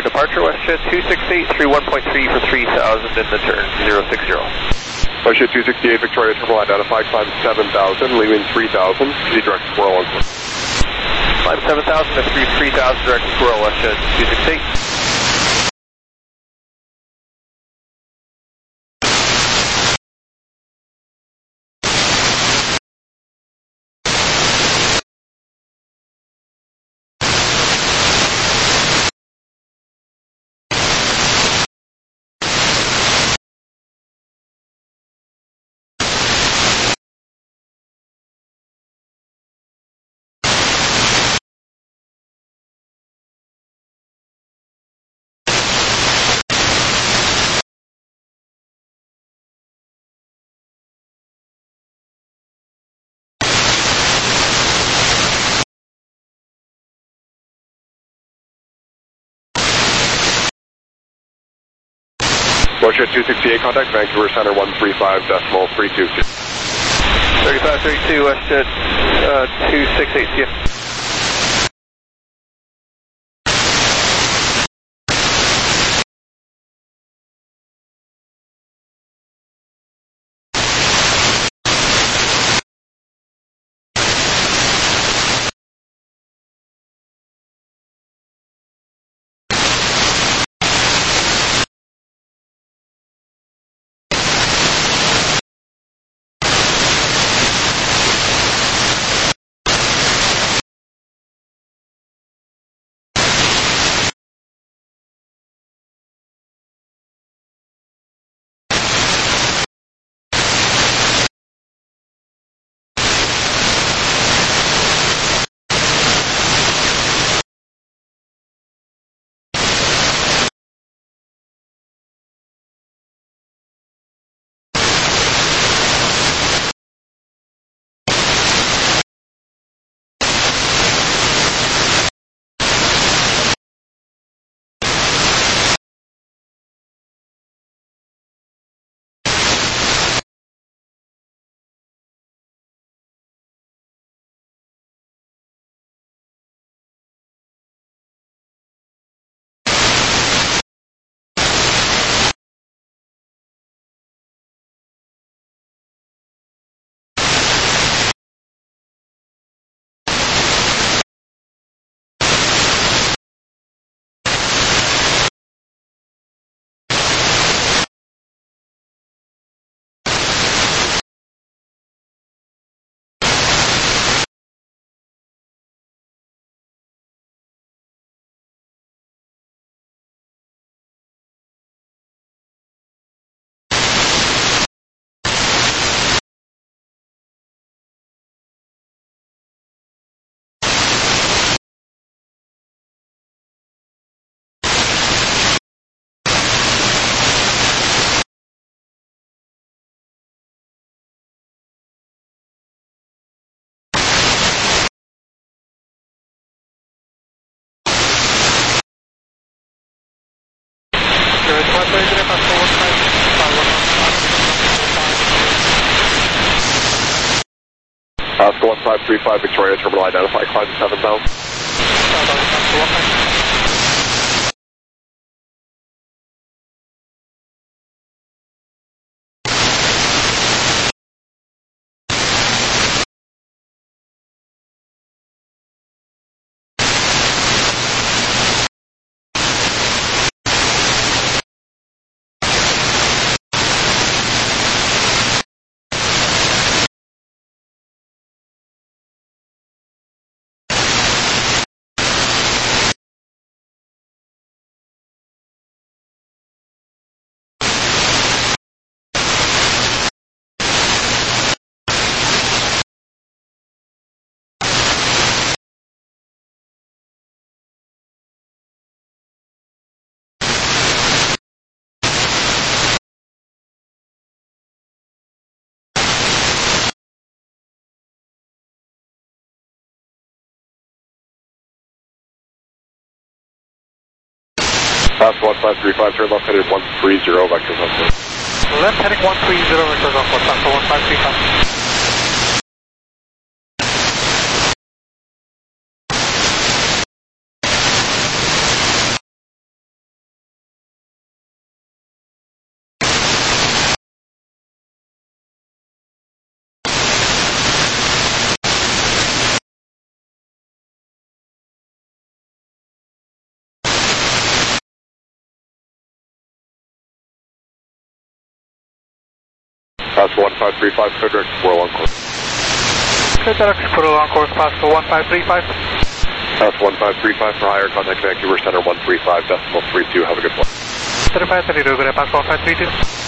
Victoria departure, WestJet 268, 31.3 for 3000 in the turn, 060. WestJet 268, Victoria terminal identified, climb 7000, leaving 3000, proceed direct to Squirrel 1. Climb 7000 to 3000 direct to Squirrel, WestJet 268. WestJet 268, contact Vancouver Center 135.322. 3532, WestJet 268, see ya. Oscar 1535, Victoria terminal identified, climb 7000. Oscar 1535, turn left headed 130, vectors on board. Left heading 130, vectors on board, Oscar 1535. Pass 1535, clear direct squirrel on course. Clear direct squirrel on course, pass for 1535. Pass 1535 for higher, contact Vancouver Center 135.32, have a good one. 3532, good day, pass 1532.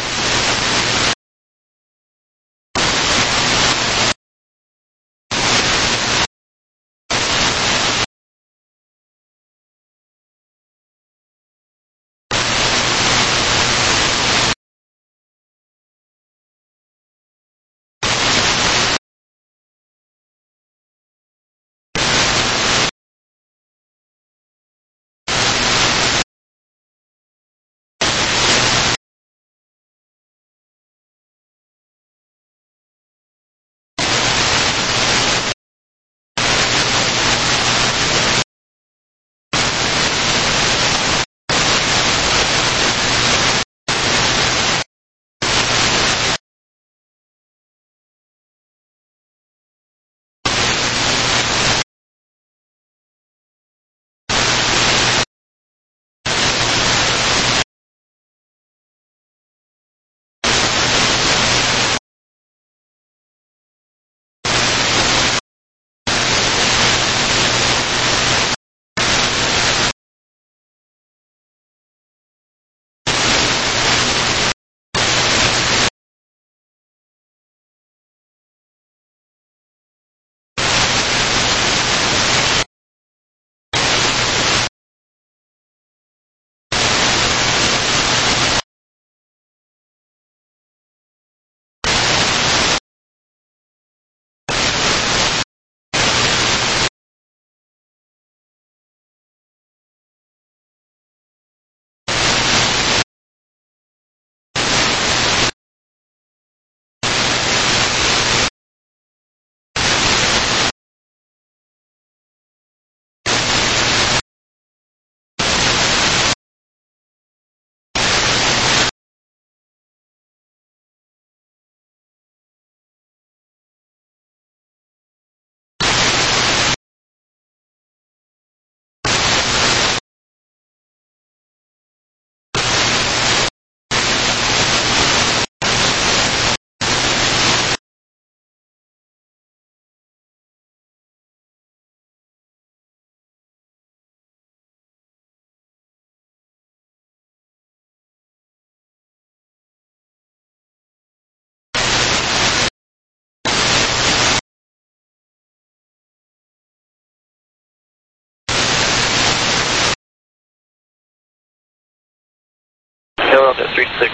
Hello, that's 36,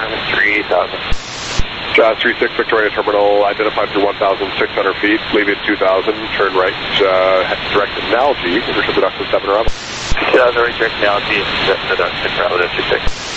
3000. 36 Victoria Terminal, identified for 1,600 feet, leaving 2,000, turn right, direct analogy, return to Duxton 7 around. 2000, right, direct analogy, to Duxton, Bravo, 36.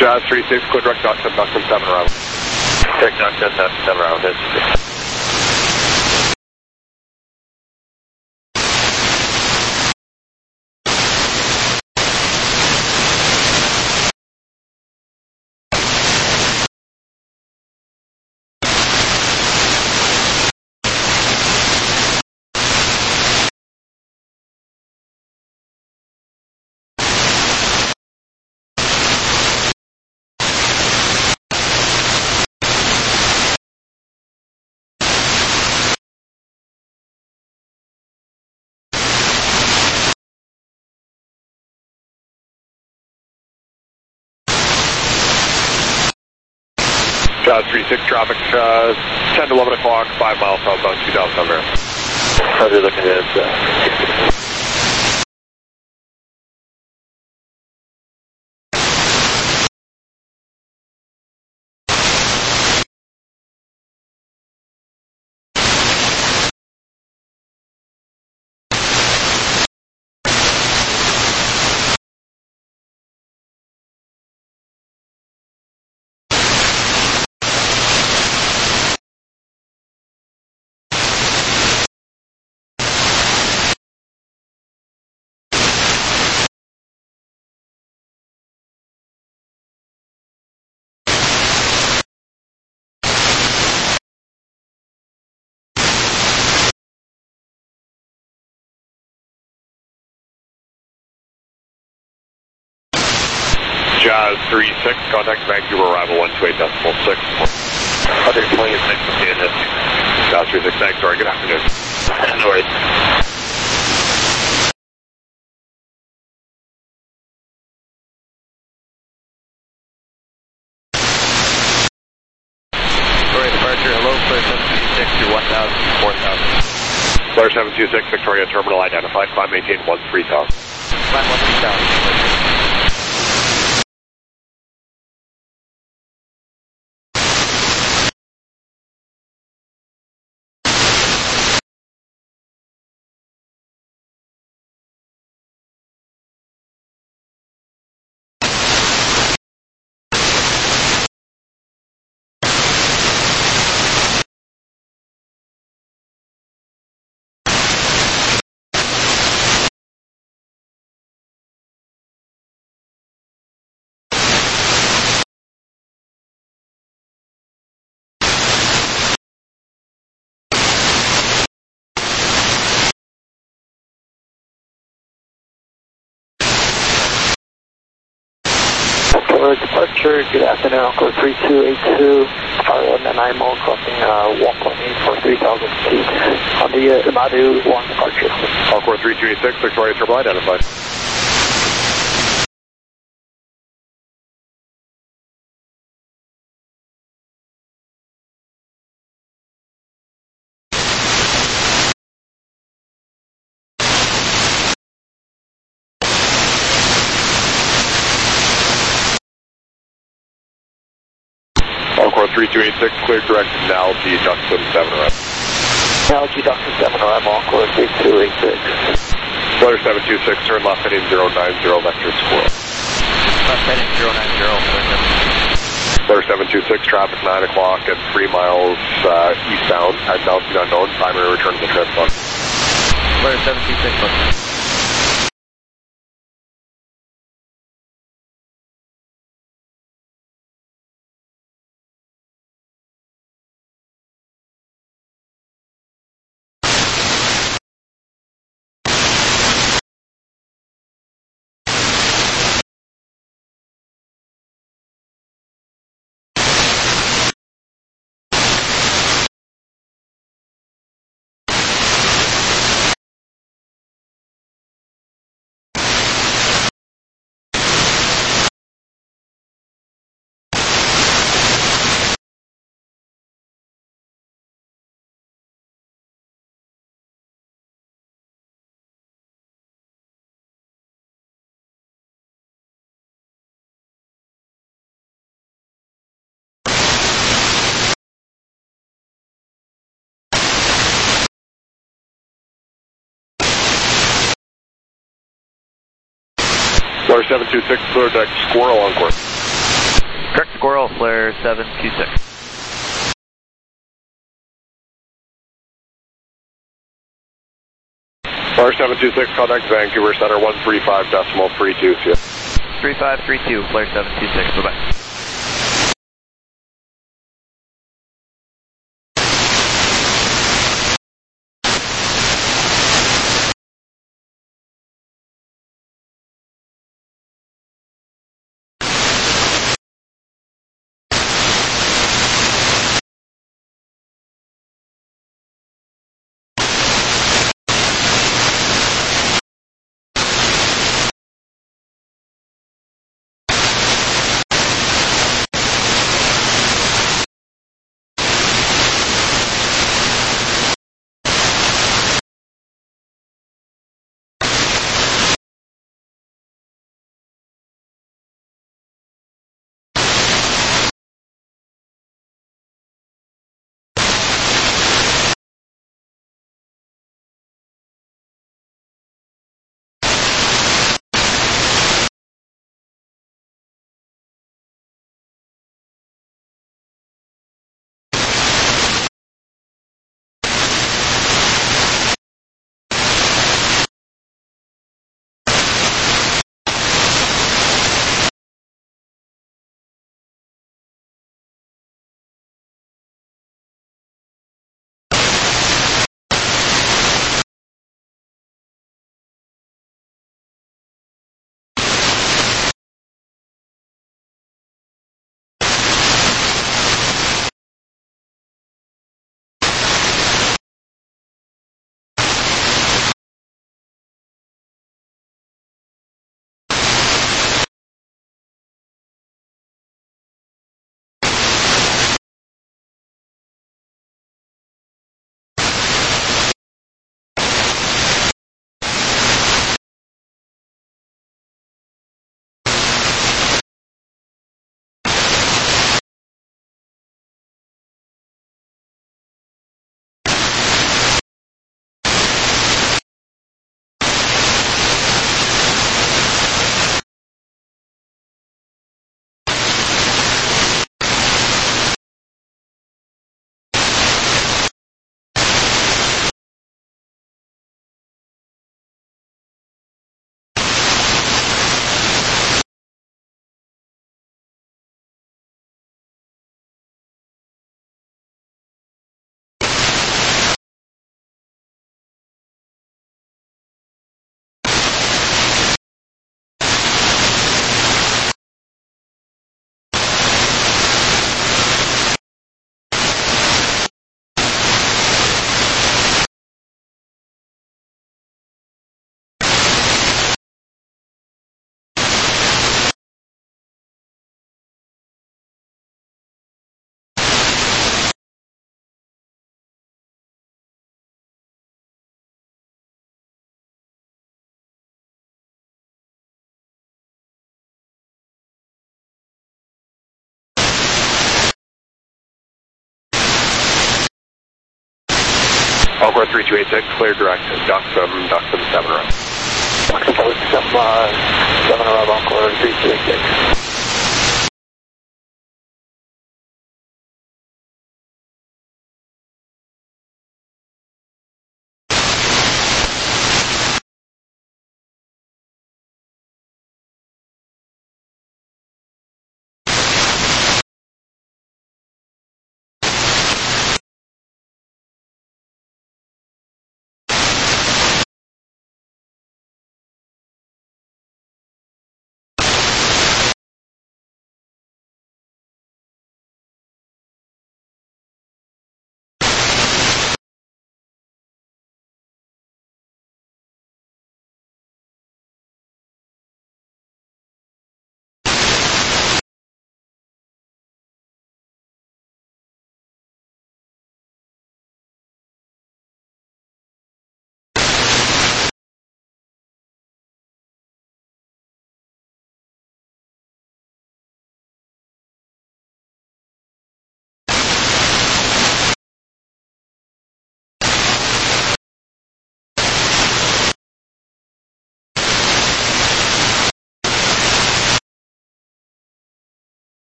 Jazz 36, clear direct Duxton 7 around. Direct Duxton 7 around. Jazz 36, traffic 10 to 11 o'clock, 5 miles southbound 2000 on there. How's it looking at Jazz 36, contact Vancouver arrival 128.6. 126, Jazz 36, thanks, sorry, good afternoon. no worries. Sorry, departure, hello, clear 726 through 1000, 4000. Clear 726, Victoria Terminal identified, climb maintain 13,000. Climb 13,000. Departure, good afternoon, Encore 3282, Farland and IMO crossing 1.8 for 3,000 feet on the Imadu 1 departure. Encore 3286, Victoria Terminal identified. Encore 3286, clear direct Nalgene Duxton 7 around. Nalgene Duxton 7 around, Encore 3286. Clear 726, turn left heading 090, vector squirrel. Left heading 090, Clear 726, traffic 9 o'clock at 3 miles eastbound at Nalgene unknown, primary return to the transport. Clear 726. Clear 726, clear deck squirrel Encore. Squirrel, flare 726. Flare 726, contact Vancouver Center 135.32. 3532, flare 726, bye-bye. Encore 3286, clear direct, Duxum 7 around. Duxum 7 around, Encore 3286.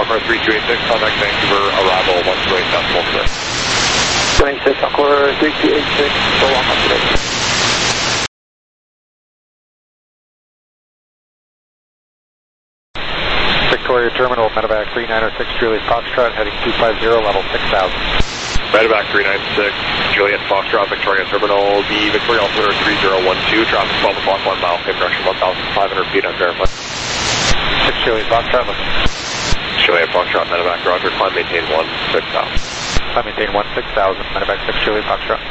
Encore 3286, contact Vancouver, arrival 128.6. 26, Encore 3286, so long on today. Victoria Terminal, Medevac 396, Juliet Foxtrot, heading 250, level 6000. Medevac 396, Juliet Foxtrot, Victoria Terminal, the Victoria Altimeter 3012, traffic 12 o'clock, 1 mile, same direction, 1,500 feet, I'm verified. 6 Juliet Foxtrot, looking. Juliet Foxtrot, Medevac, roger, climb maintain 16,000. Climb maintain 16,000, Medevac 6 Juliet Foxtrot.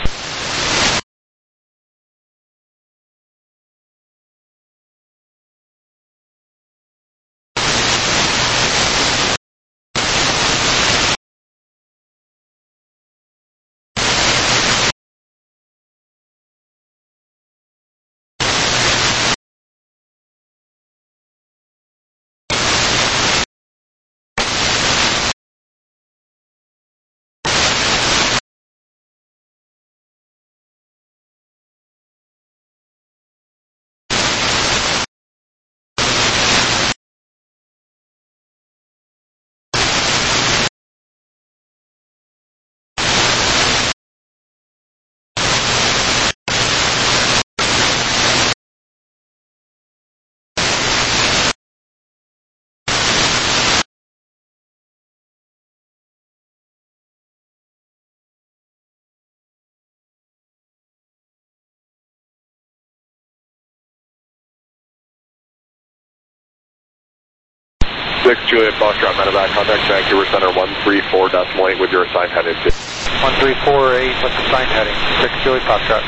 Juliet Foxtrot, Medevac, contact Vancouver Center 134.8 with your assigned heading. 1348, what's the sign heading? 6 Juliet Foxtrot.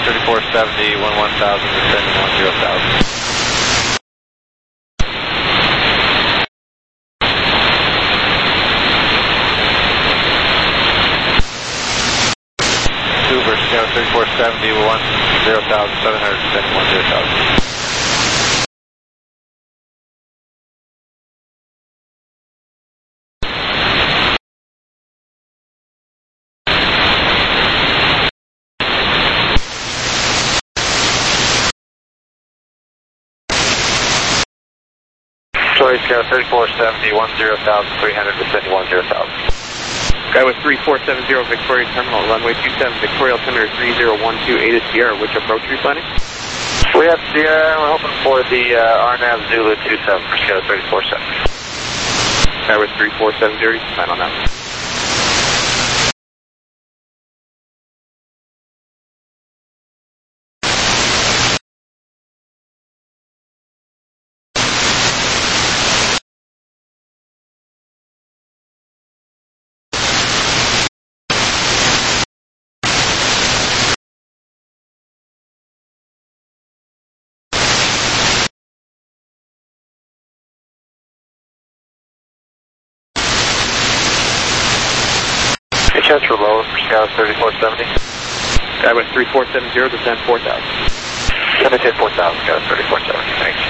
3470, 11,000, descending 10,000. Uber, Scout 3470, 10,700, descending 10,000. Troy Scout 3470, 10,300, descending 10,000. Skywest 3470, Victoria Terminal, runway 27, Victoria altimeter 3012, Ada Sierra, which approach are you planning? We have Sierra, and we're hoping for the RNAV Zulu 27 for Scout 3470. Skywest 3470, you can plan on that. Chance for lower for Scout 3470. Skywest 3470, descend 4,000. Send it to 4,000, Scout 3470, thanks.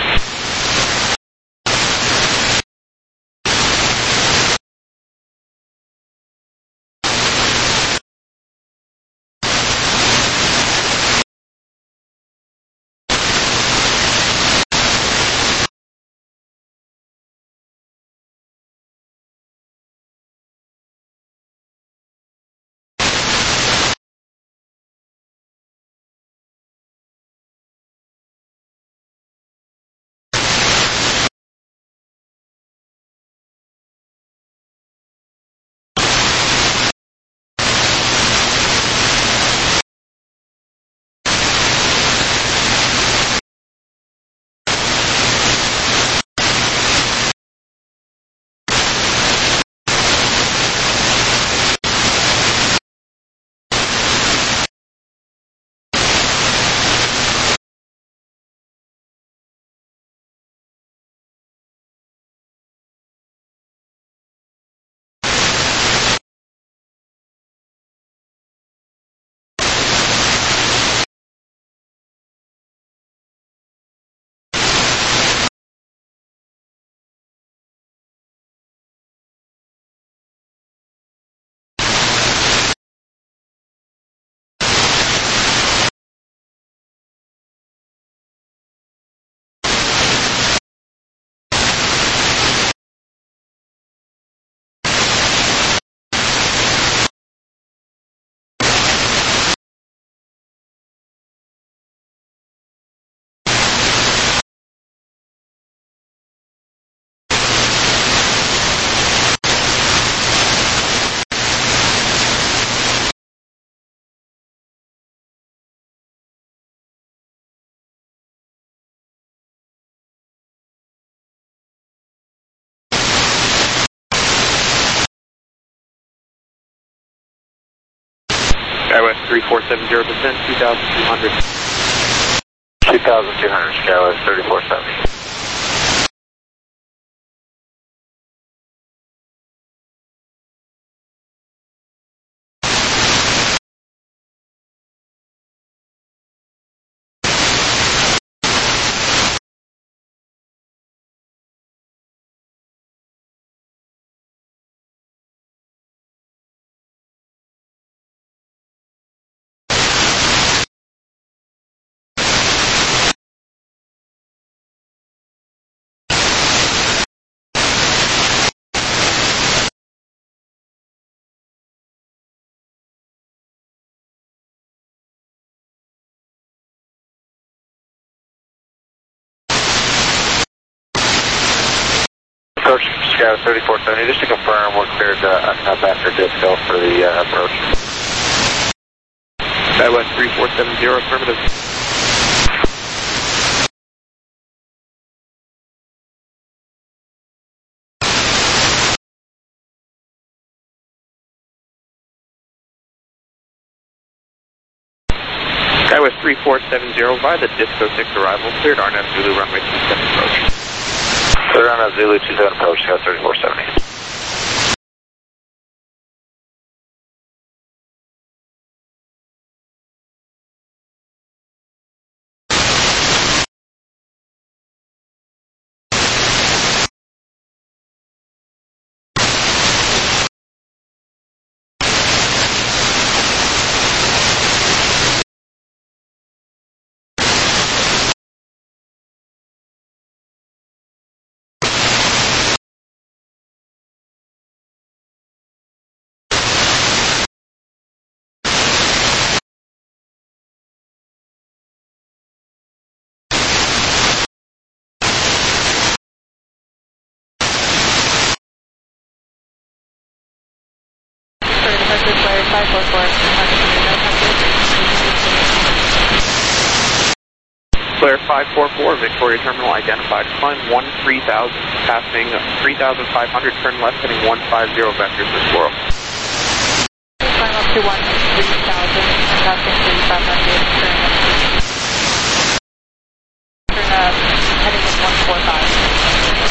Skywest 3470, descend 2,200. 2,200, Skywest 3470. Approach Scout 3470, just to confirm we're cleared after disco for the approach. Skywest 3470, affirmative. Skywest 3470 via the Disco 6 arrival, cleared RNAV Zulu runway 27 approach. Cleared RNAV Zulu 27 approach, Skywest 3470. Flare 544, Victoria Terminal identified. Climb 13,000, passing 3,500, turn left, heading 150 vectors for Squirrel. Climb up to 13,000, passing 3,500, turn heading 145.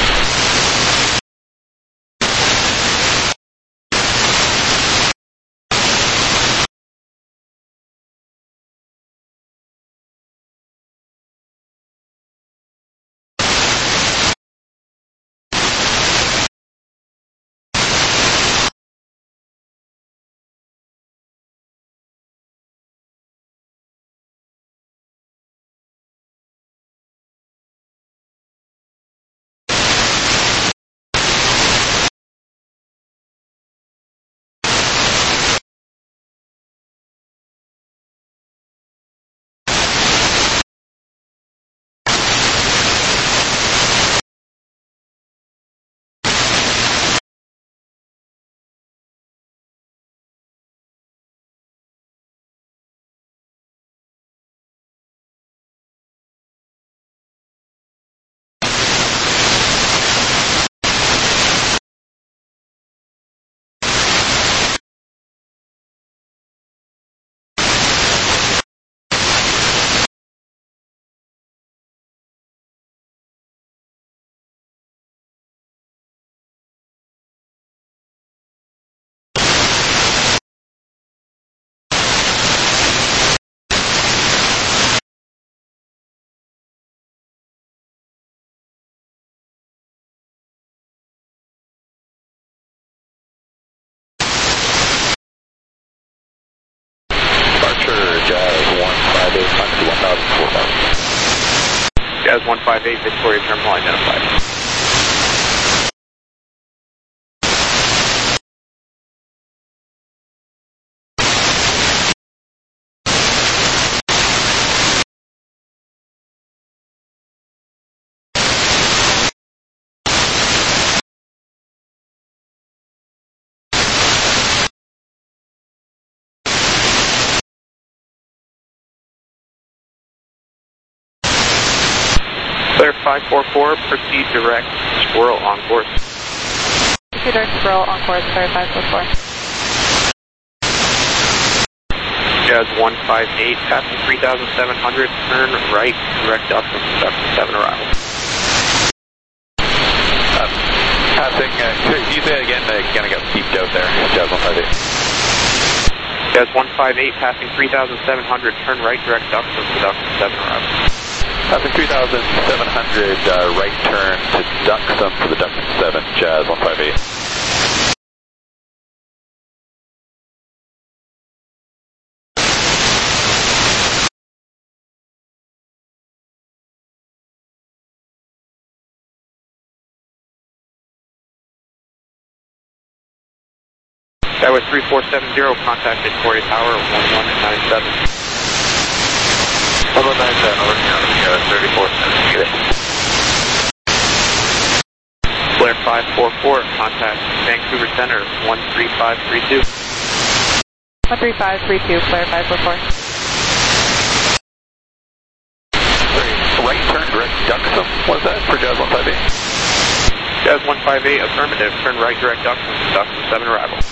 Jazz 158, Victoria Terminal identified. Flare 544, proceed direct, Squirrel on course. Proceed direct, Squirrel on course, Flare 544. Jazz 158, passing 3,700, turn right, direct up from Duction 7 arrival. Passing, can you say it again? I kind of got peeped out there, Jazz 158. Jazz 158, passing 3,700, turn right, direct up from Duction 7 arrival. Passing 3,700, right turn to Duxham for the Duxham 7, Jazz 158. Skywest 3470, contact Victoria Tower 1197. 1197, over to 3470. Flare 544, contact Vancouver Center 13532. 13532, Flare 544. Right turn direct Duxham, was that for Jazz 158? Jazz 158, affirmative, turn right direct Duxham, Duxham 7 arrival.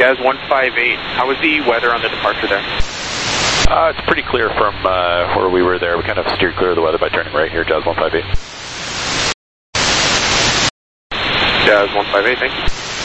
Jazz 158, how was the weather on the departure there? It's pretty clear from where we were there. We kind of steered clear of the weather by turning right here, Jazz 158. Jazz 158, thank you.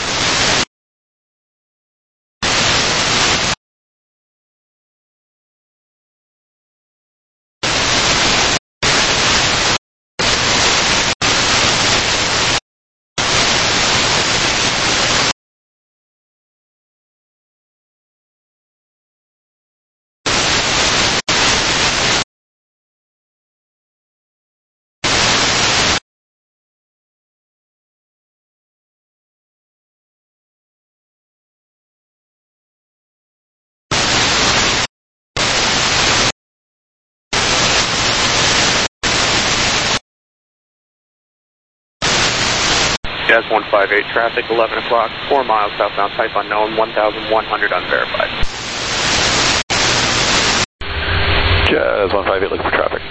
Jazz 158, traffic 11 o'clock, 4 miles southbound, type unknown, 1,100 unverified. Jazz 158, looking for traffic.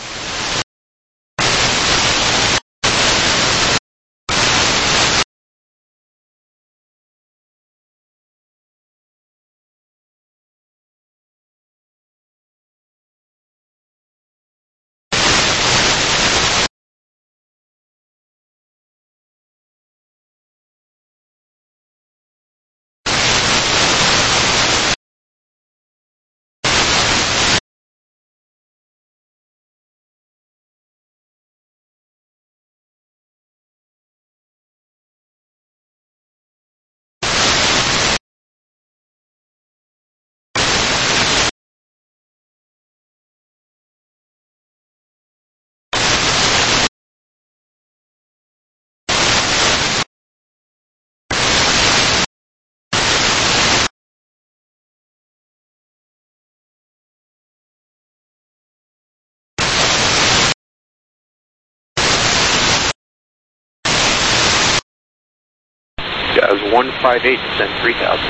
Jazz 158, descend 3,000.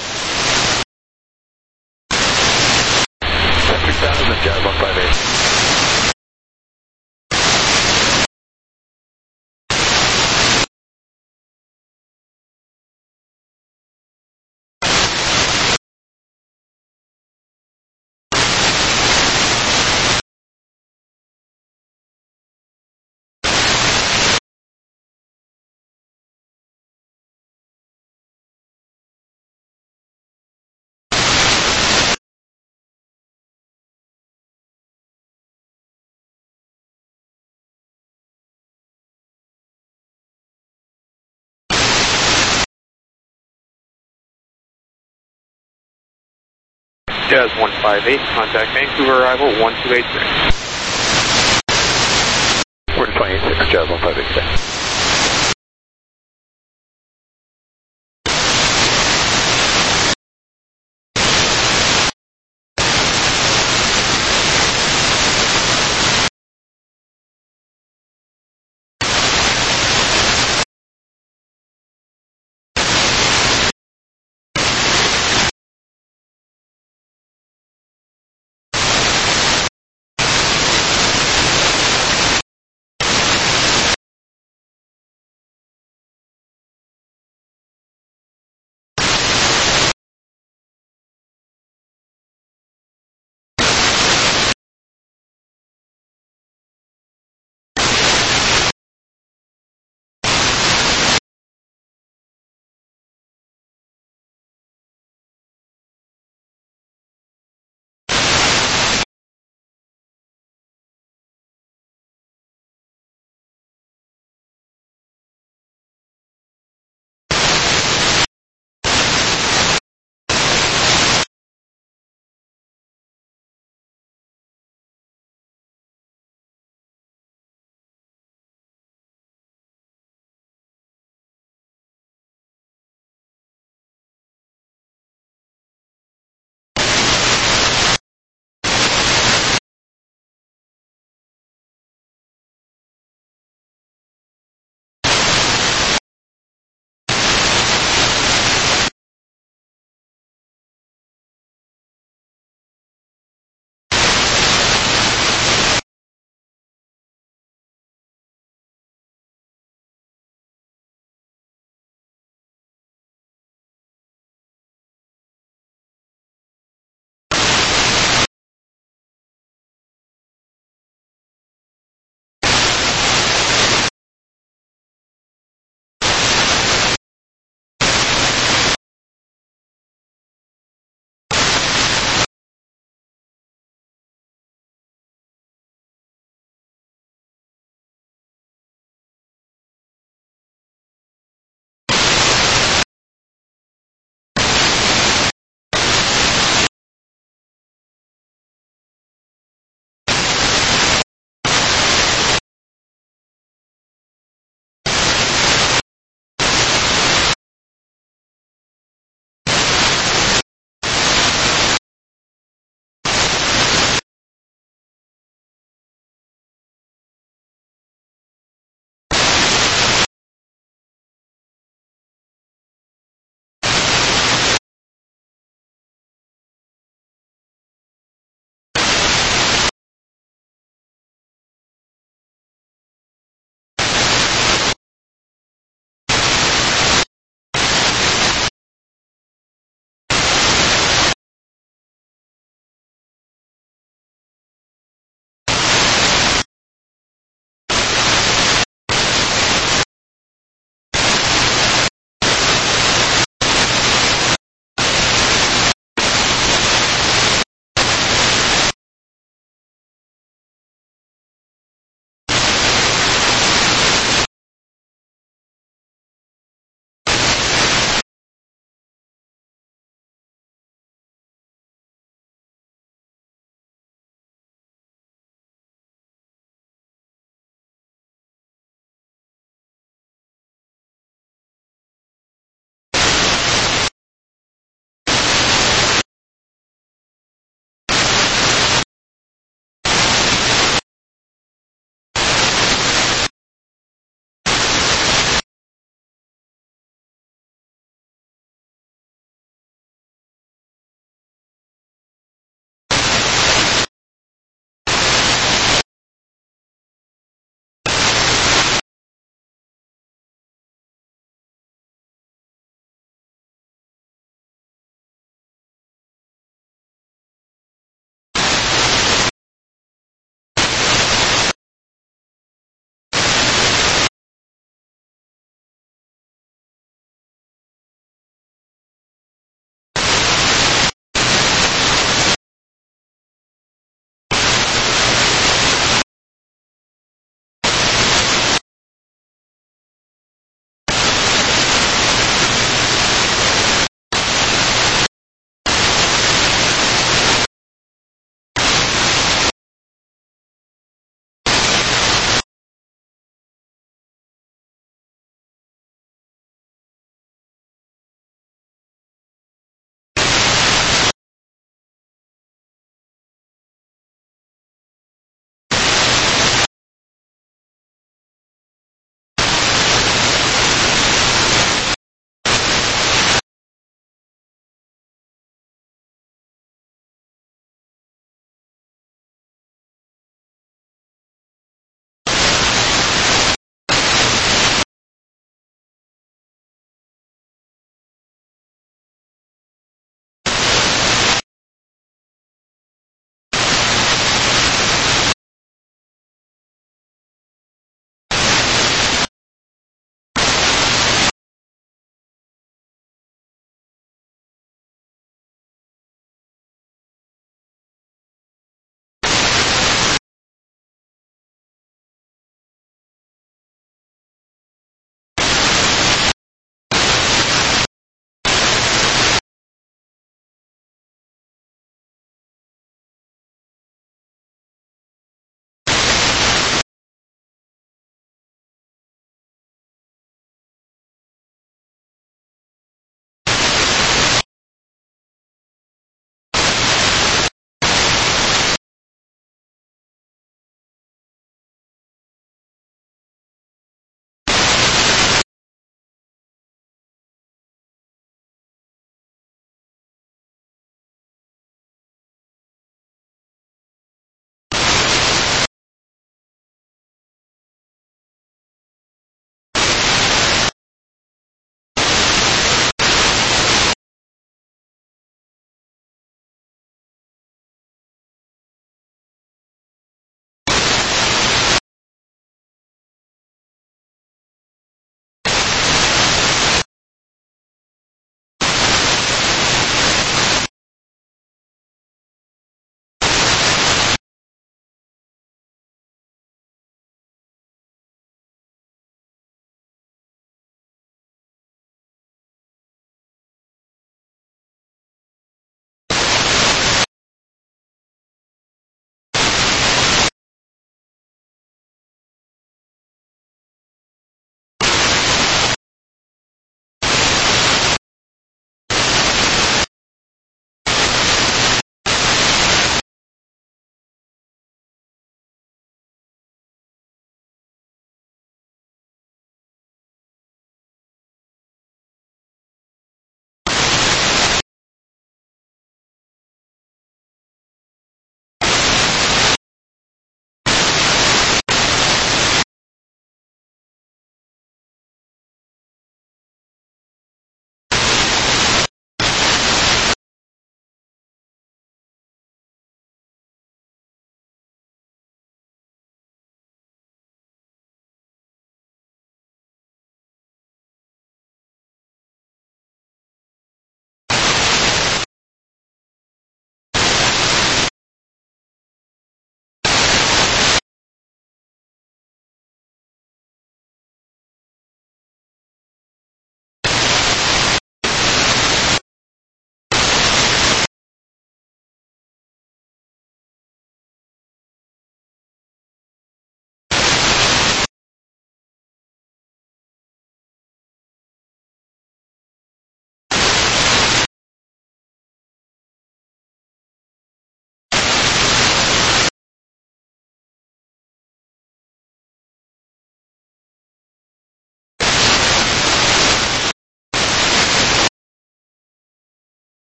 3,000, Jazz 158. Jazz 158, contact Vancouver arrival 1283. 428.6, Jazz 158.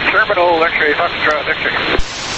Terminal, X-ray, Foxtrot, X-ray.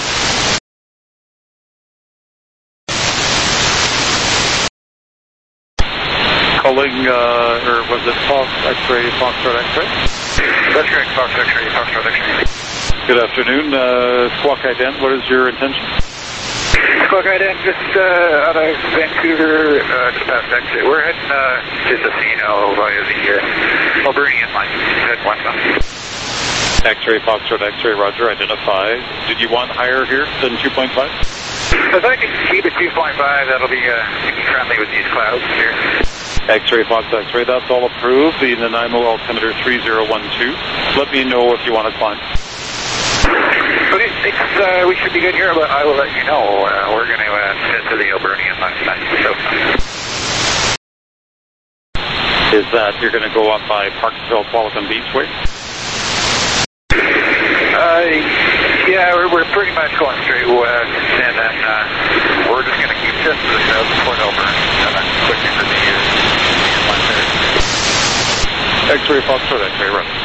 Calling, or was it Fox X-ray, Foxtrot X-ray? That's correct, Fox X-ray, Foxtrot, X-ray. Good afternoon, Squawk Ident, what is your intention? Squawk Ident, just out of Vancouver, just past exit. We're heading to Tofino via the Albernian line. Head westbound. X-ray, Foxtrot X-ray, roger, identify. Did you want higher here than 2.5? If I can keep it 2.5, that'll be friendly with these clouds here. X-ray, Fox X-ray, that's all approved. The Nanaimo altimeter 3012. Let me know if you want to climb. Okay, we should be good here, but I will let you know. We're going to head to the Albernian line. Is that you're going to go up by Parksville, Qualicum Beach way? Yeah, we're pretty much going straight west, and then we're just going to keep just to the south of Port Alberni, and then quick into the X-ray, Foxtrot X-ray, run.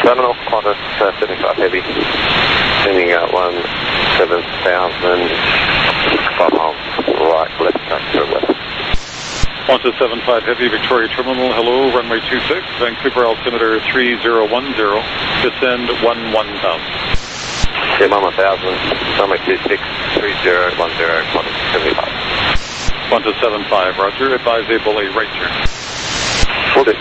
Terminal, Qantas 75 Heavy, sending out 17,000, 5 miles right, left, to left. Qantas 75 Heavy, Victoria Terminal, hello, runway 26, Vancouver altimeter 3010, descend 11,000. Yeah, 1,000, runway 26, 3010, Qantas 75. Qantas 75, roger, advise able a right turn. Will do.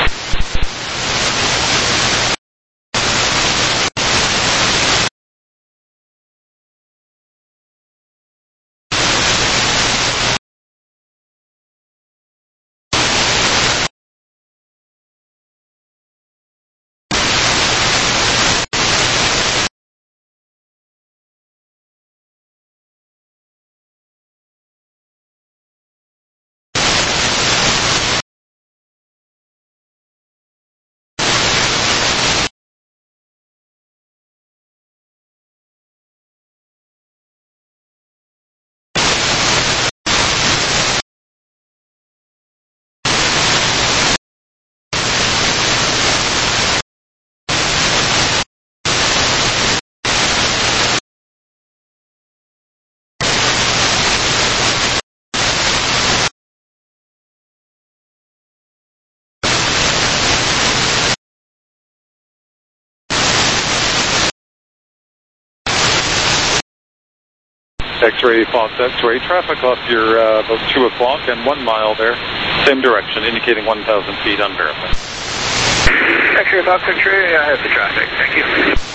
X-ray, Fox X-ray, traffic off your about 2 o'clock and 1 mile there, same direction, indicating 1,000 feet unverified. X-ray, Fox X-ray, I have the traffic, thank you.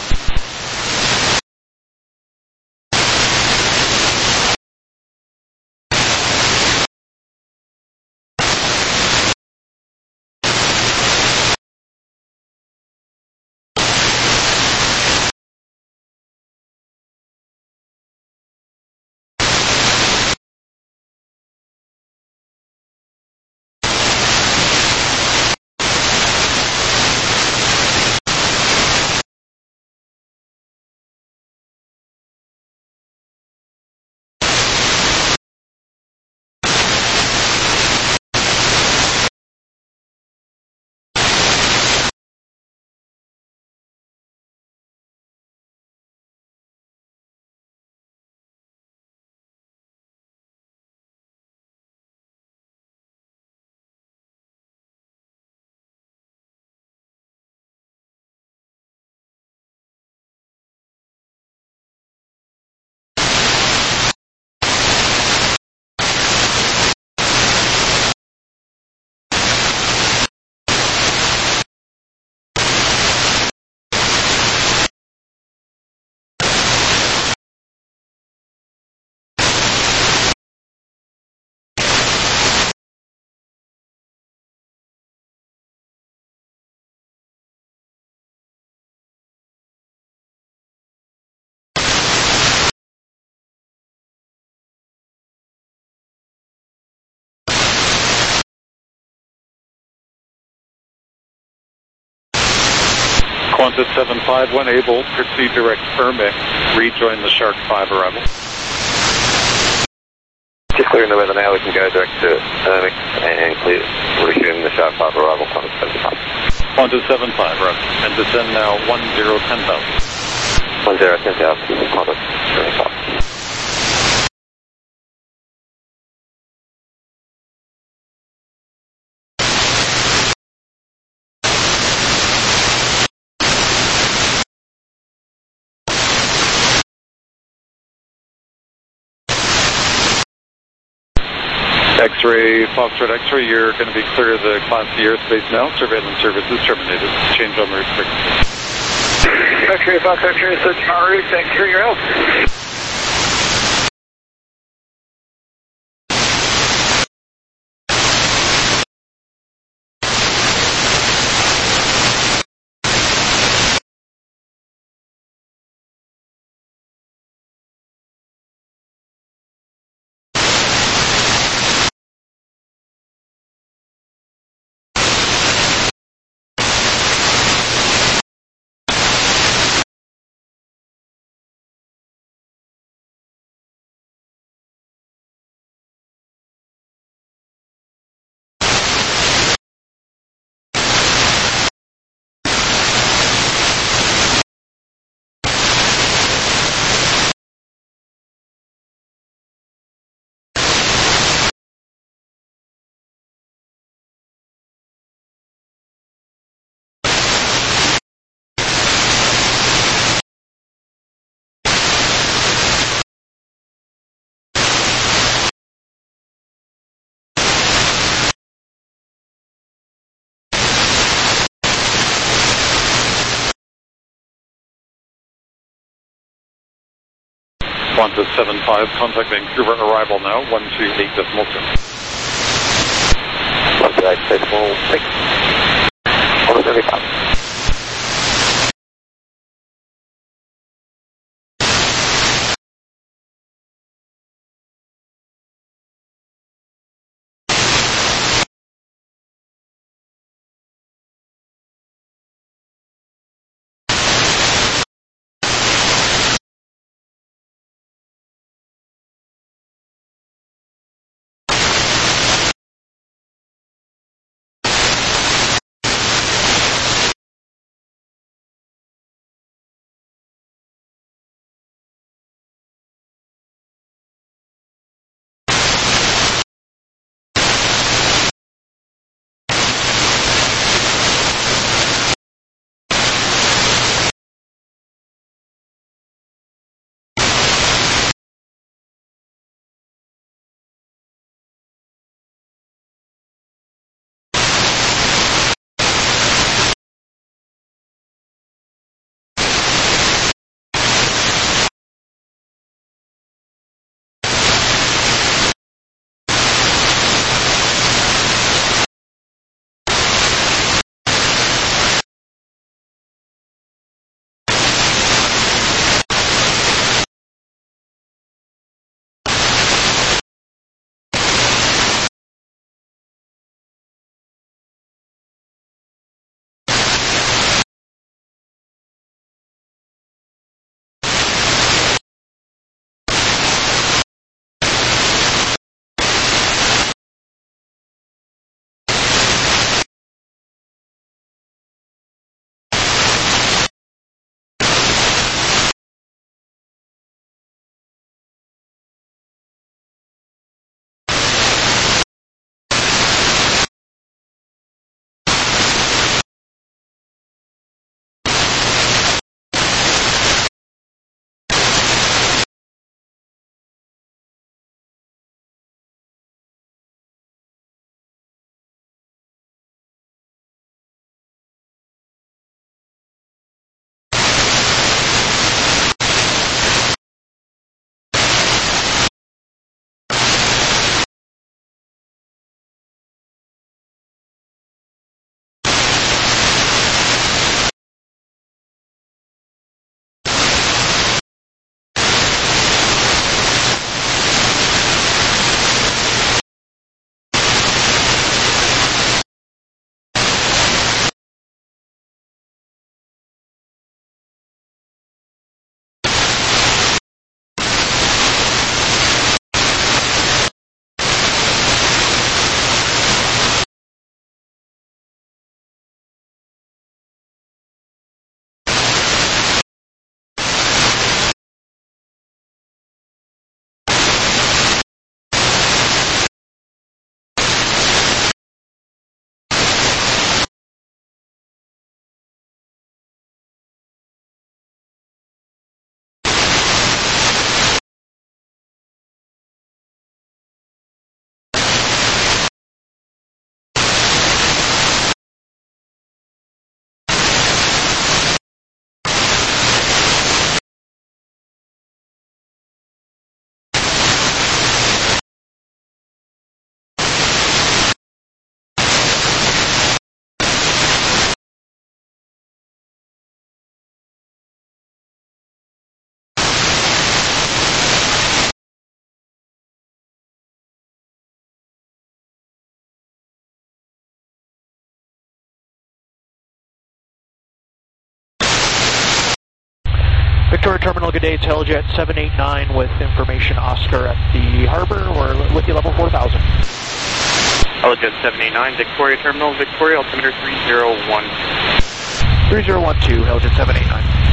Qantas 75, when able, proceed direct Ermix, rejoin the Shark 5 arrival. Just clearing the weather now, we can go direct to Ermix and resume the Shark 5 arrival, Qantas 75. Qantas 75, roger, and descend now 10,000. 10,000, Qantas 75. X-ray, Foxtrot X-ray, you're going to be clear of the Class C airspace now. Surveillance services terminated. Change on route frequency. X-ray, Fox X-ray, switch en route, thanks for your help. Qantas 75, contact Vancouver, arrival now, 128.2. 128.6. Over 35. Victoria Terminal, good day, Teljet 789 with information Oscar at the harbor. We're with you level 4000. Teljet 789, Victoria Terminal, Victoria, altimeter 3012. 3012, Teljet 789.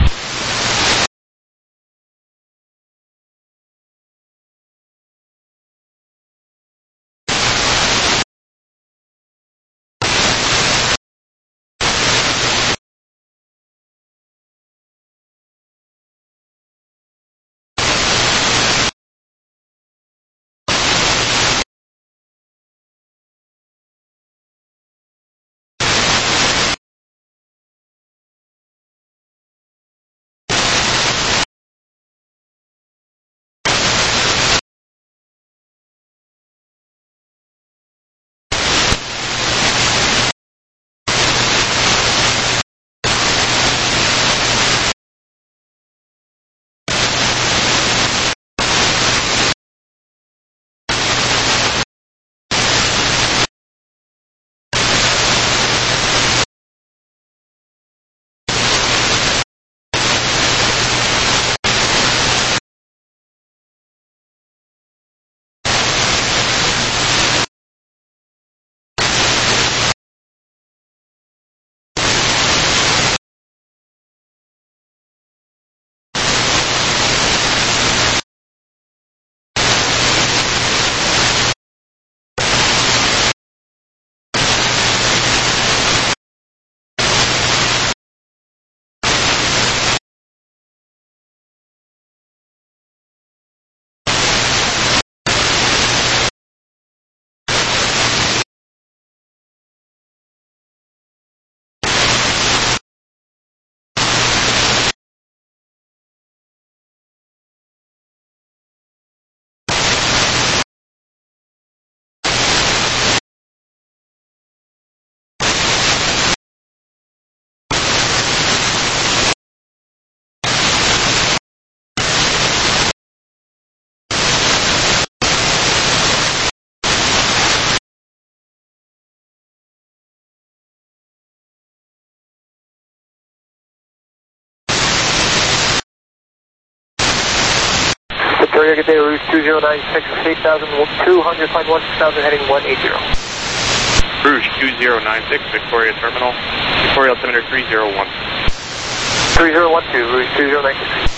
Victoria, good day, Rouge 2096, 8,200, climb 1,000, heading 180. Rouge 2096, Victoria Terminal, Victoria altimeter 3012. 3012, Rouge 2096.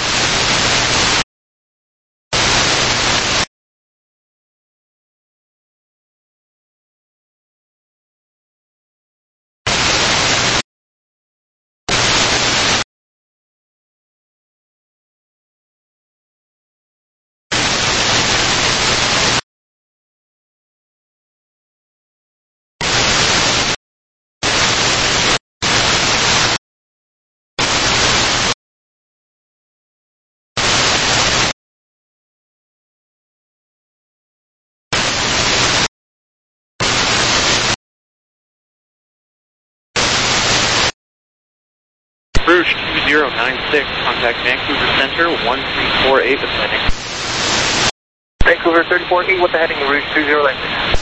Rouge 2096, contact Vancouver Center 1348 with heading. Vancouver 348 with the heading Rouge 2096.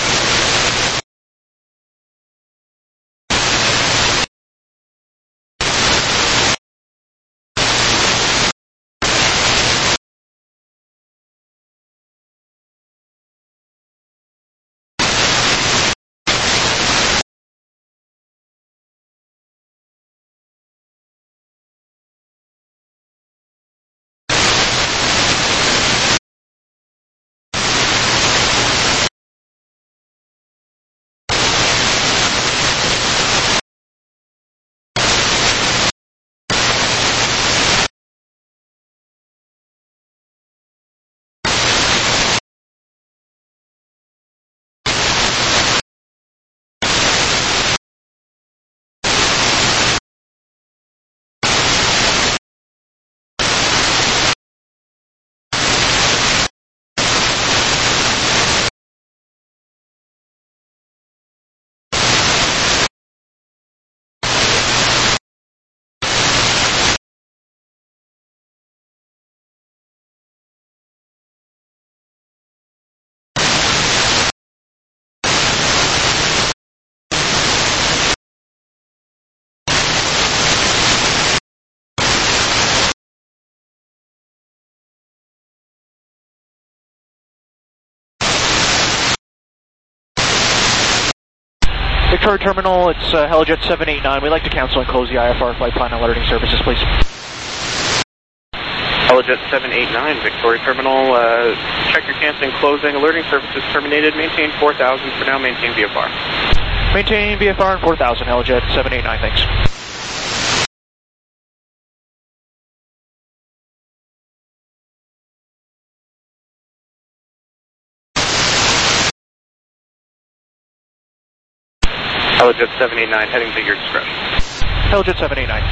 Victoria Terminal, it's Helijet 789. We'd like to cancel and close the IFR flight plan alerting services, please. Helijet 789, Victoria Terminal, check your canceling, closing, alerting services terminated, maintain 4,000, for now maintain VFR. Maintain VFR and 4,000, Helijet 789, thanks. Helijet 789, heading to your discretion. Helijet 789.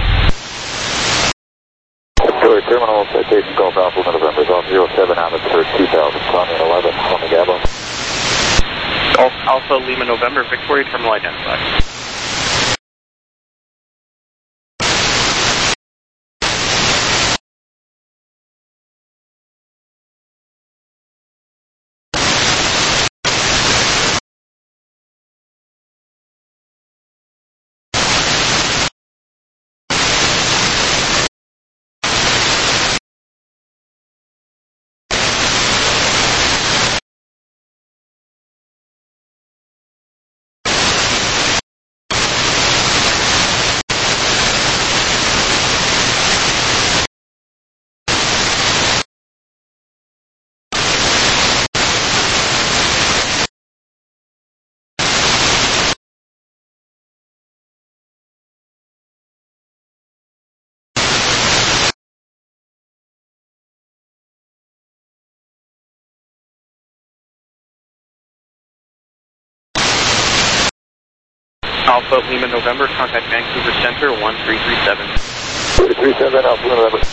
Victoria Terminal, citation Golf Alpha November, Golf 07 atmosphere 2000, climbing 11, on the Gabo. Golf Alpha Lima November, Victoria Terminal identified. Alpha Lima November, contact Vancouver Center 1337. 337 Alpha Lima November.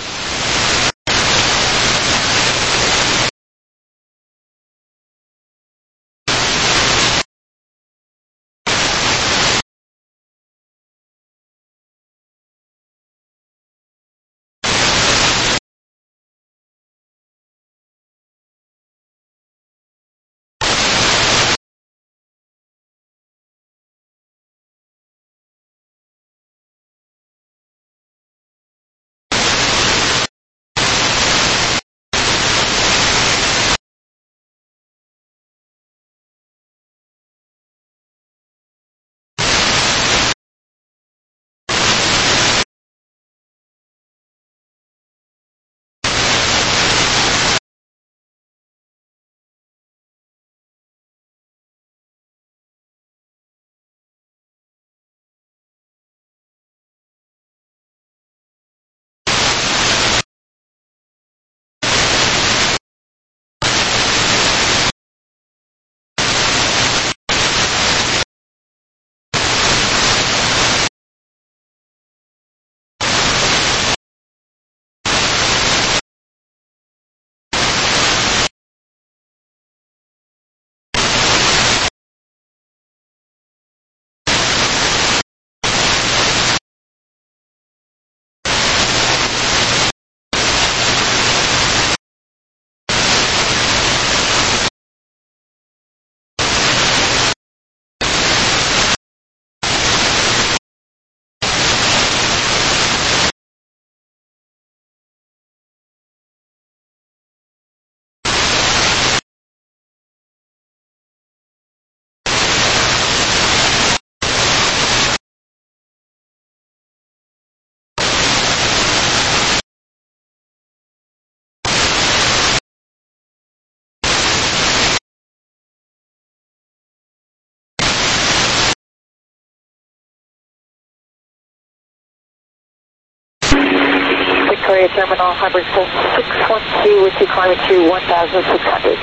Victoria Terminal, Harbor Express 612 with you climbing through 1,600.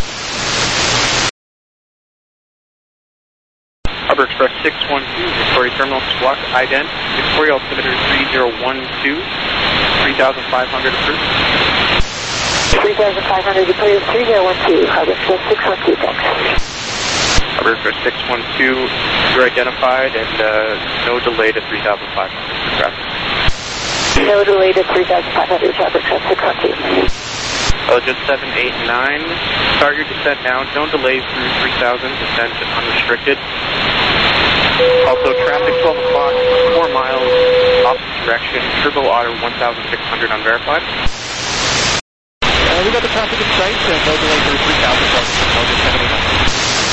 Harbor Express 612, Victoria Terminal, squawk ident, Victoria altimeter 3012, 3,500 approved. 3,500, Victoria 3012, Harbor Express 612, thanks. Harbor Express 612, you're identified and no delay to 3,500 for traffic. No delay to 3,500, Harbor Express 612. Just 789, start your descent now, no delays through 3,000, descent unrestricted. Also traffic 12 o'clock, 4 miles, opposite direction, Turbo Otter 1,600 unverified. We got the traffic in sight, no delay through 3,000, just 789.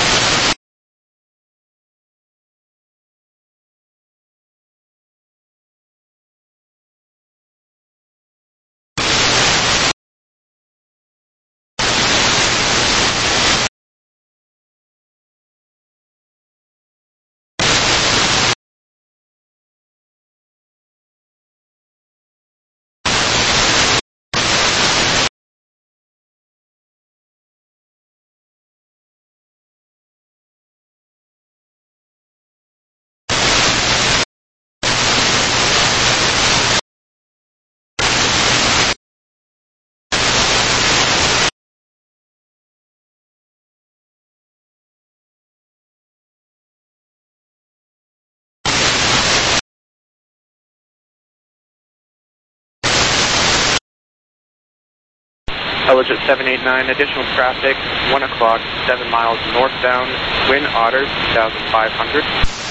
Legit 789, additional traffic, 1 o'clock, 7 miles northbound, Twin Otter, 2,500.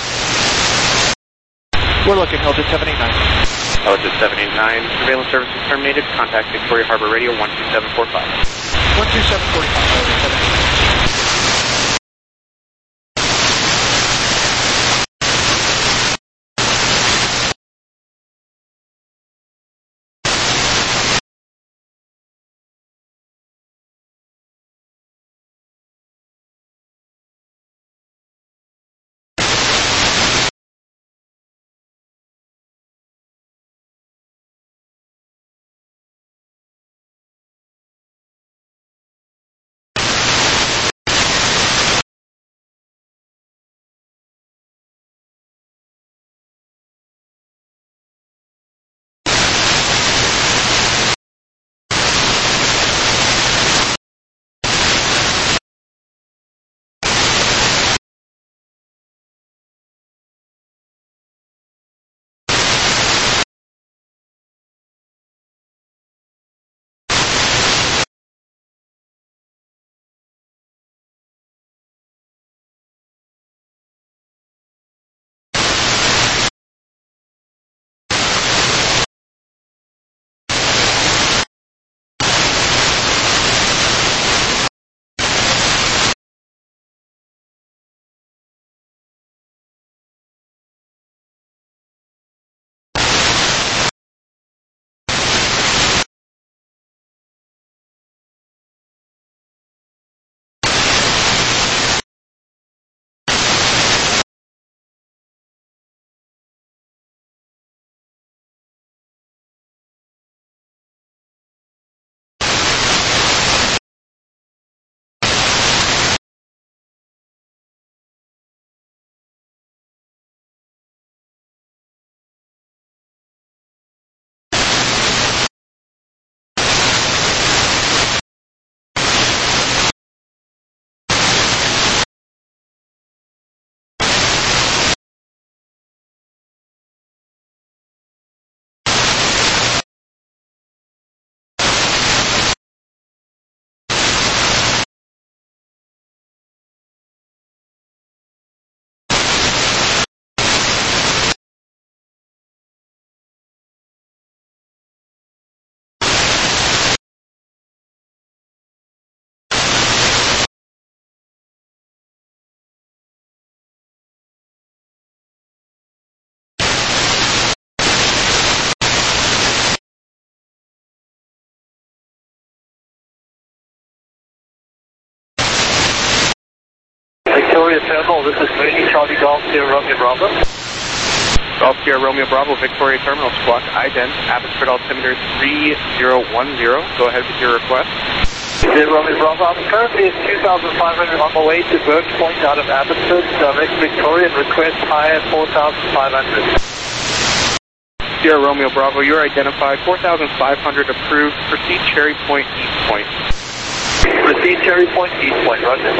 We're looking, Legit 789. Legit 789, surveillance services terminated, contact Victoria Harbor Radio 12745. 12745, Victoria Terminal, this is Mooney, Charlie Golf, Sierra Romeo Bravo. Golf Sierra Romeo Bravo, Victoria Terminal, squawk ident, atmospheric altimeter 3010. Go ahead with your request. Sierra Romeo Bravo, I'm currently at 2,500 on my way to Bird Point out of Abbotsford, direct Victoria, and request high at 4,500. Sierra Romeo Bravo, you're identified, 4,500 approved, proceed Cherry Point, East Point. Proceed Cherry Point, East Point, roger.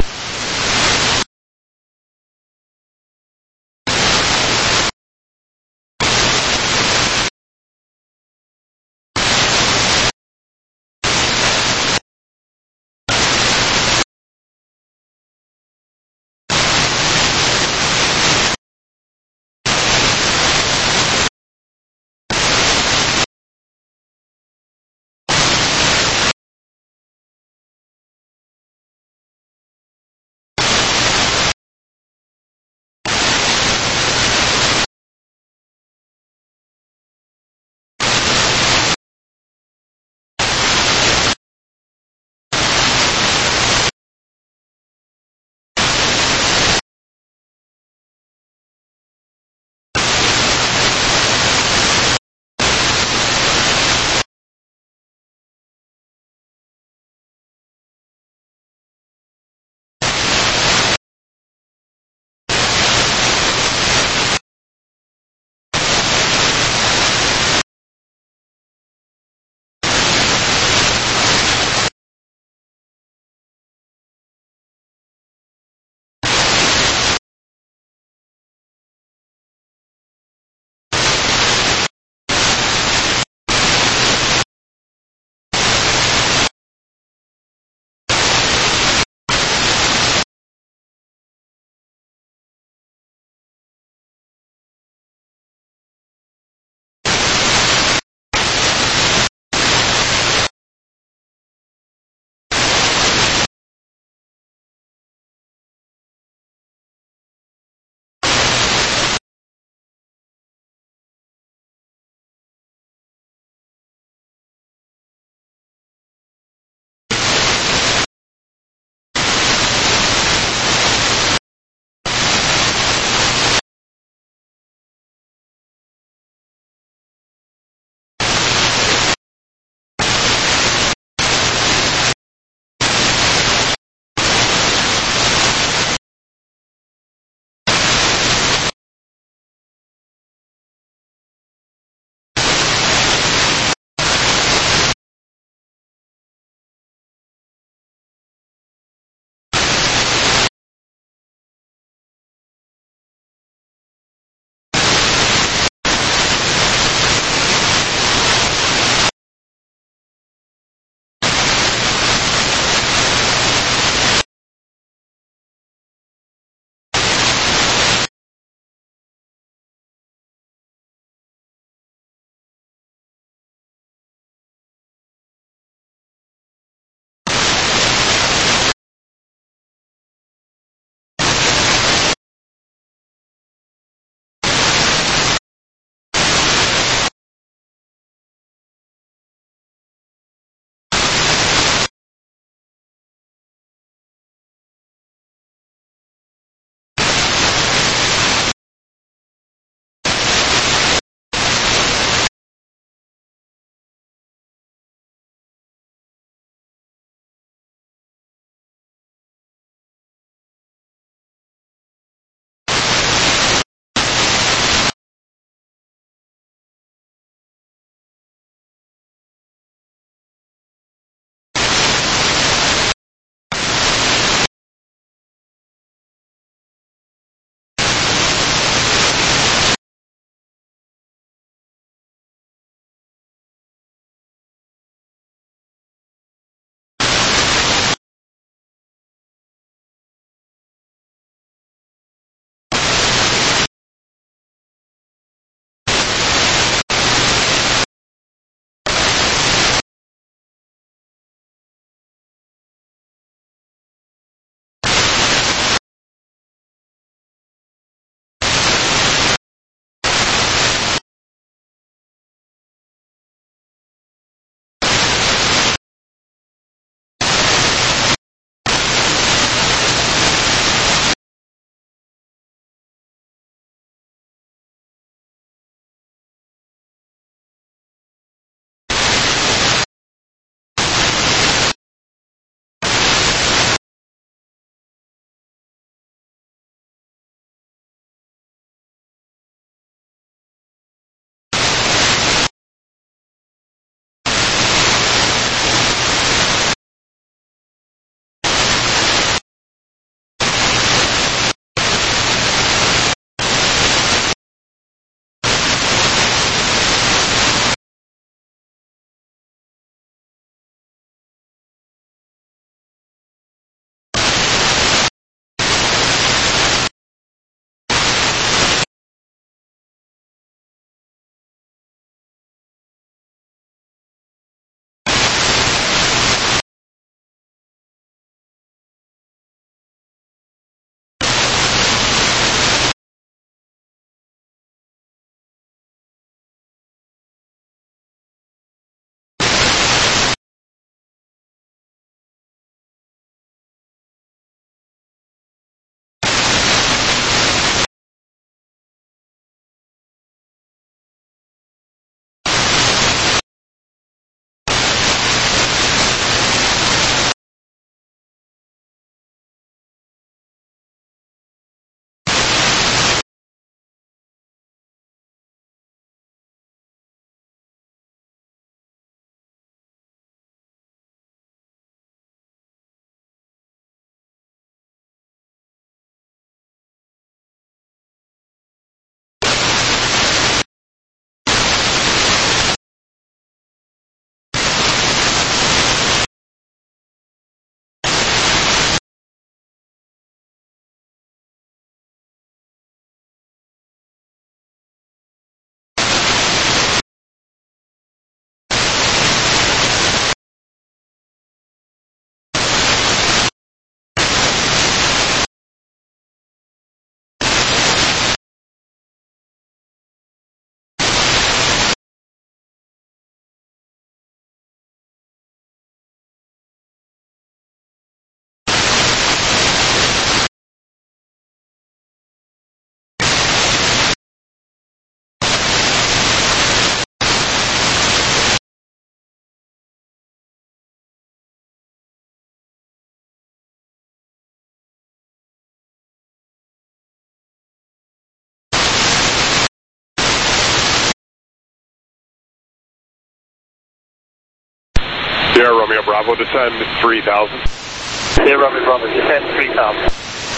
Sierra Romeo Bravo, descend 3000. Sierra Romeo Bravo, descend 3000.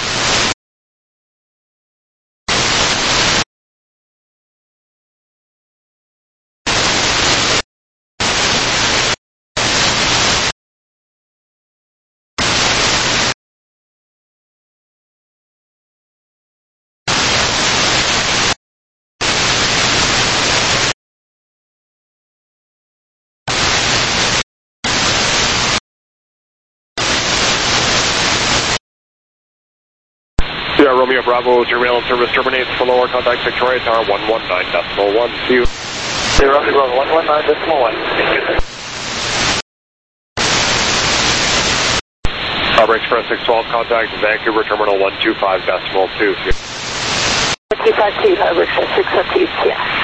Sierra Romeo Bravo, your mail and service terminates for lower contact Victoria Tower 119.1. See you. Sierra Romeo Bravo, 119.1. Harbor Express 612, contact Vancouver Terminal 125.2. 252, Harbor Express 612, yeah.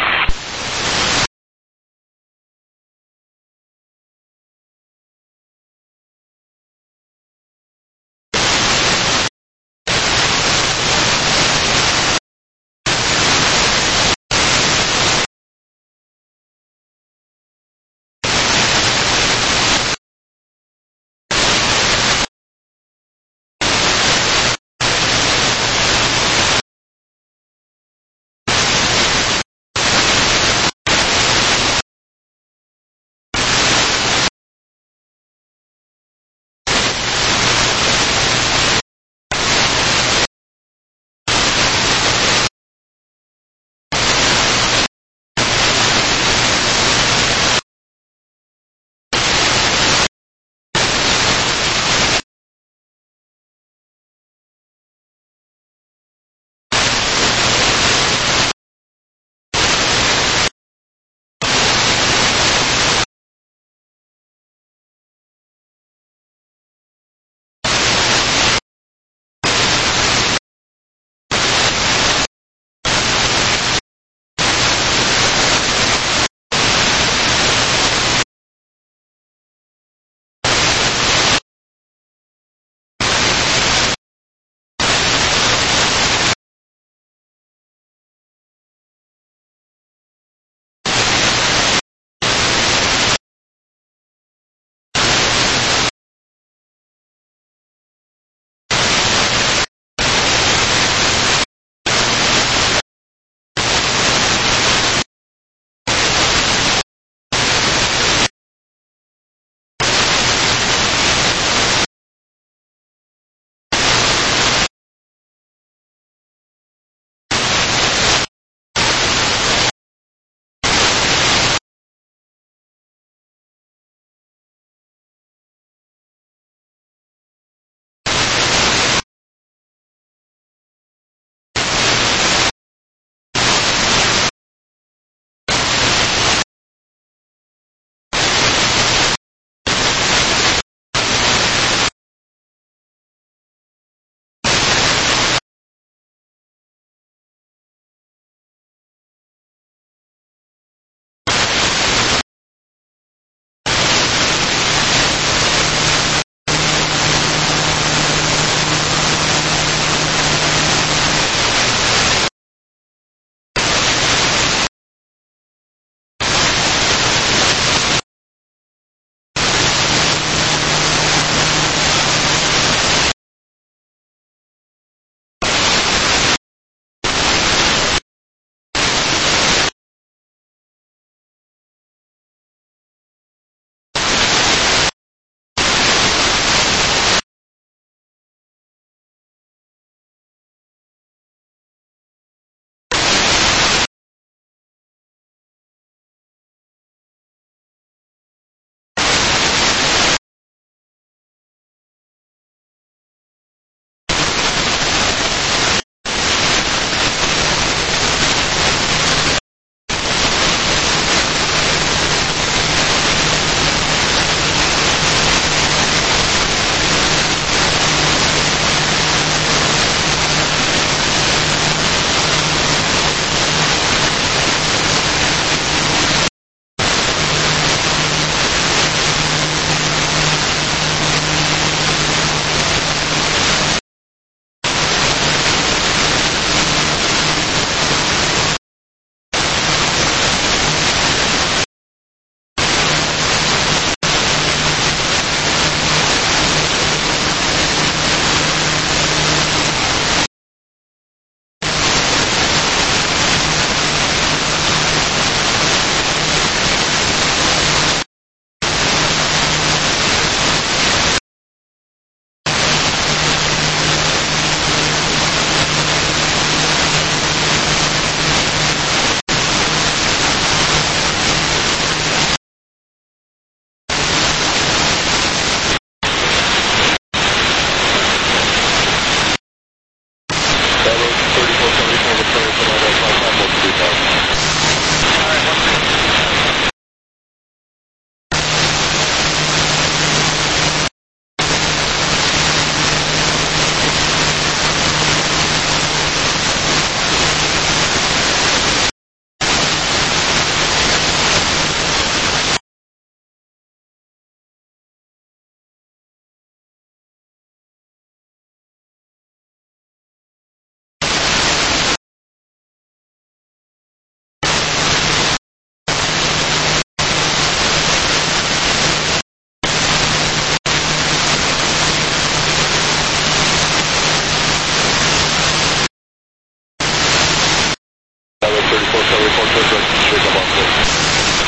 shake up on board.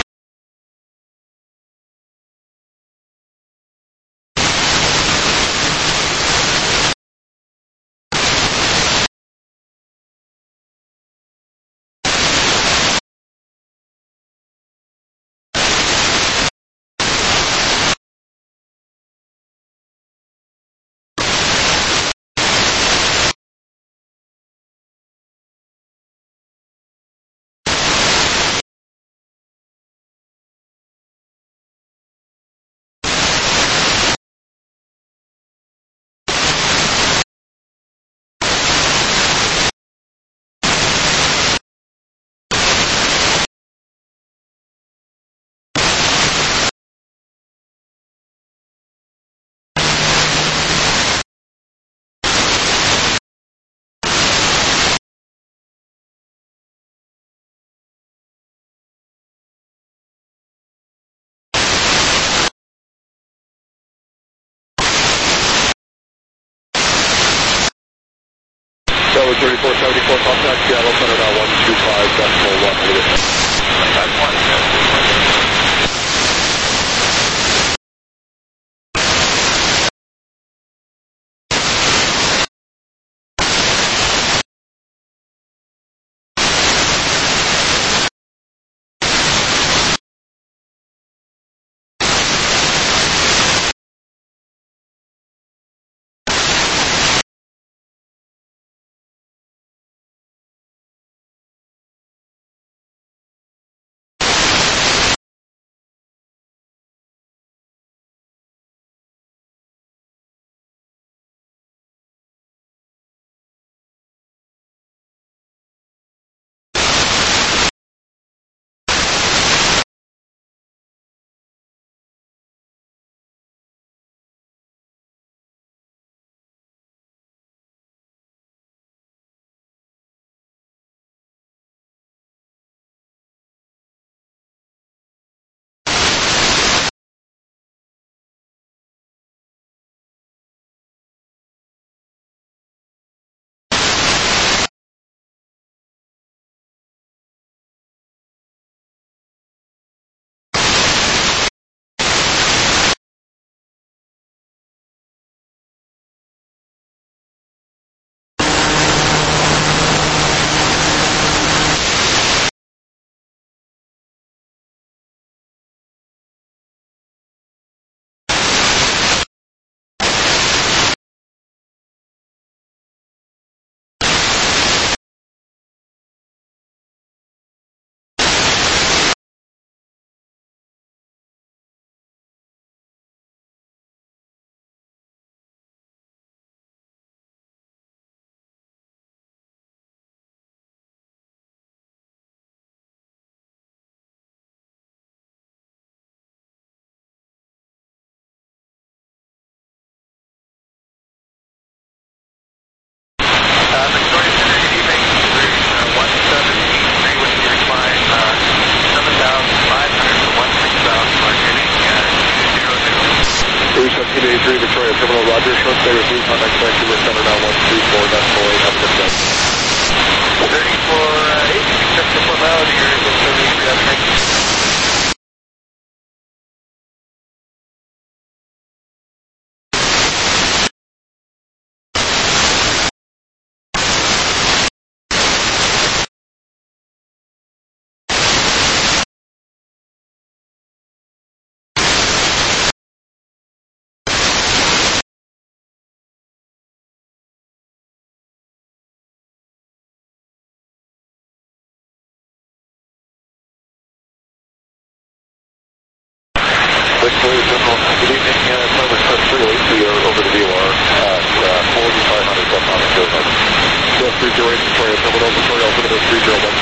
Tower 3474, contact Seattle Center now 125.1. Victoria Terminal, Roger, short stay with you, contact Vancouver Center now 134.8, have a good day. 34, 8, accept the formality, you're able to reach that, thank you. Victoria Terminal, good evening, Climate Test 308, we are over to VOR at 4,500 South Mountain, go ahead. 308 Victoria Terminal, Victoria Altimeter 301.